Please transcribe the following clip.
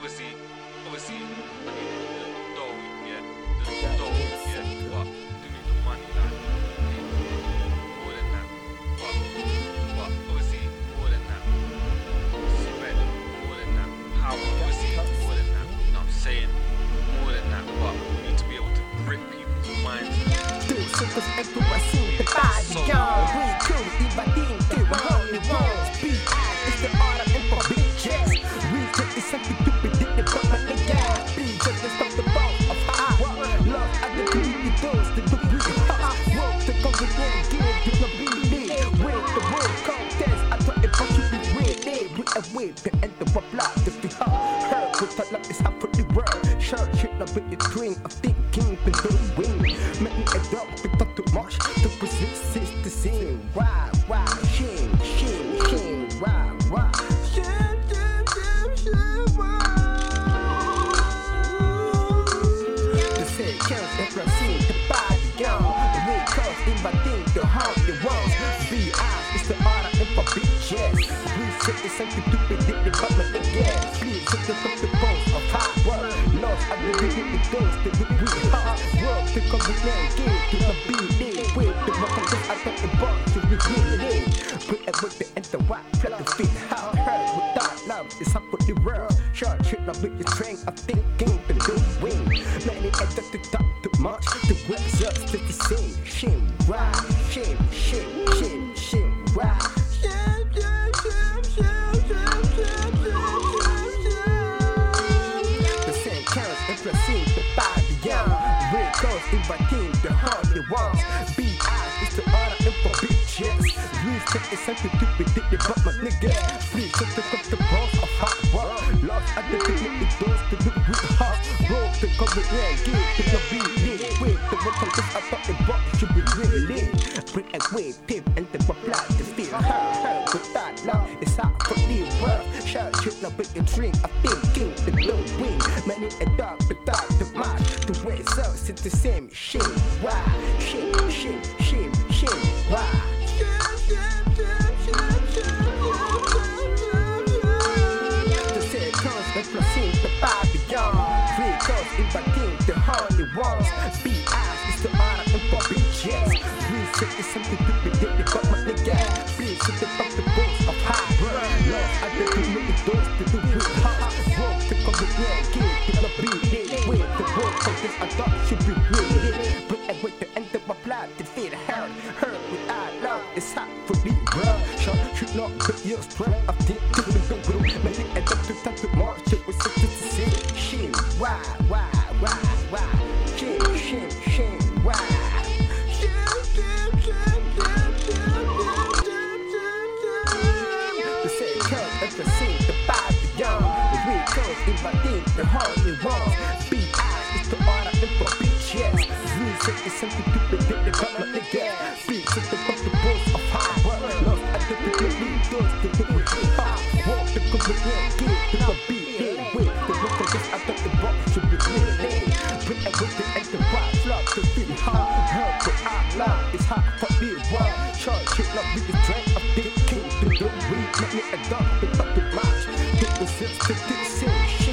obviously, I need the dough, yeah, the dough, yeah, but do need the money, like, more than that, but obviously, more than that, spread, more than that, power, obviously, more than that, you know what I'm saying, more than that, but we need to be able to grip people's minds. Cause everyone seems to body young. We cool, invading through a holy walls. It's the order and for big jets. We take this something to predict the government again. Be just the stuff the ball of high work. Love at the beauty doors, the degree hot. Work to come with one gear, do not be me. With the world contest, I thought it was to be ready. We away to enter a block to be hot. Heard with the love is how for the world. Sure, should not be a dream of thinking, but the wing. Make me adopt. Too much to persist is the same. Why, shame, why, shame, why? The same counts and proceed to buy the gun. The way comes invading the heart, the walls. BI is the order and for big jets. We set the something to predict the government again. Please set the top the post of hard work. Lost at the beginning, it goes to the we hard work to come with them, give to the beat. I thought the box to be really put it with the enter white, plug the feet, how hurt without love is how for the world. Short should not be the strength of thinking to do wing. Many enter to talk too much, the results to the same. Shame, why? Shame, why? The same counts and proceed to buy the young. Red goes inviting the holy walls. The order and for big jets. We set the something to predict the but my nigga. Please set the cup the balls of hot work. Lost at the beginning, it does to look with heart. Roll the cover and give to the beat. Wait, the work of this, I thought the box should be really. Bring a wave, pimp, and the reply to feel her. Without love, it's hard for the world. Shot should not be a drink of thinking the low wing. Many a dog without the march. The way so, it's the same shame. Why? Shame, why? The same comes and proceed to buy the young. Free comes invading the holy walls. BI is the order and for big jets. We set the something to predict the government again. Please set the top the balls of high work. Love at the community doors to do with heart. Work to come with one give to the beat. With the work of this I thought should be real. But I wait to enter my blood to feel hurt. It's hot for the world. Should not be your strength. I think to the group. Many end up to time to march. It was such a sin. Shame, why? Shame, why? The same comes and proceed to buy the young. The wind comes invading the holy walls. BI is the order and for big jets. We set the something to predict the government again. Please set the balls of hard work. Love at the beginning, doors to do it hard. Walk the government, give to the beat. Wait, the look of this, I thought the box should be really. Bring it with the enterprise, love to feel hard. Help without love, it's hard for the world. Short should not be the strength of thinking to do we. Let me adopt the top to match. It was just to this